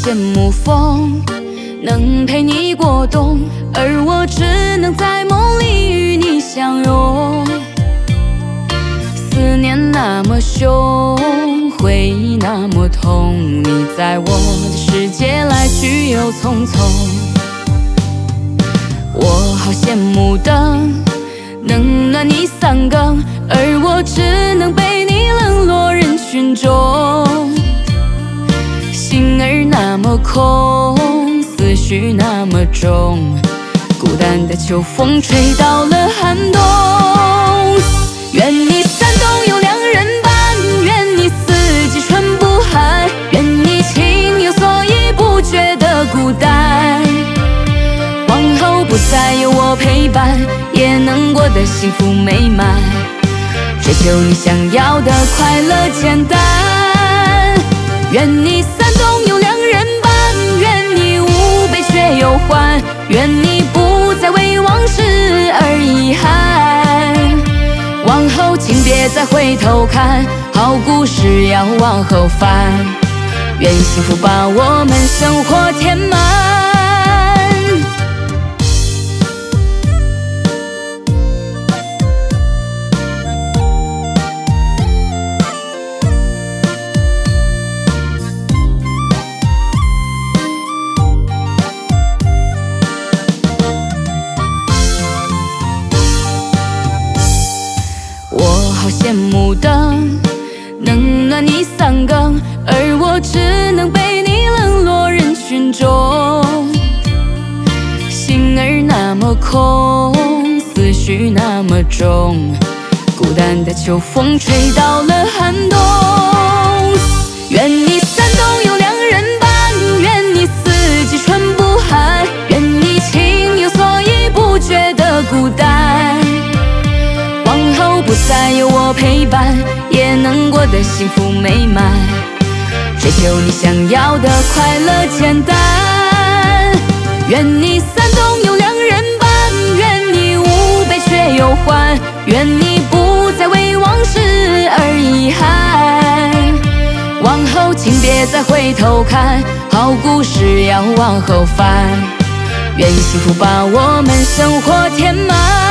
羡慕风，能陪你过冬，而我只能在梦里与你相拥。思念那么凶，回忆那么痛，你在我的世界来去又匆匆。我好羡慕灯，能暖你3更，而我只能被你冷落人群中。心儿那么空，思绪那么重，孤单的秋风吹到了寒冬。愿你3冬有2人伴，愿你4季春不寒，愿你情有所依不觉得孤单。往后不再有我陪伴，也能过得幸福美满，追求你想要的快乐简单。愿你3冬有2人伴，愿你无悲却有欢，愿你不再为往事而遗憾。往后请别再回头看，好故事要往后翻。愿幸福把我们生活填满。我好羡慕灯，能暖你3更，而我只能被你冷落人群中。心儿那么空，思绪那么重，孤单的秋风吹到了寒冬。愿你3冬有2人伴，愿你4季春不寒，愿你情有所依不觉得孤单。往后不再有我陪伴，也能过得幸福美满，追求你想要的快乐简单。愿你3冬有2人伴，愿你无悲却有欢，愿你不再为往事而遗憾。往后请别再回头看，好故事要往后翻。愿幸福把我们生活填满。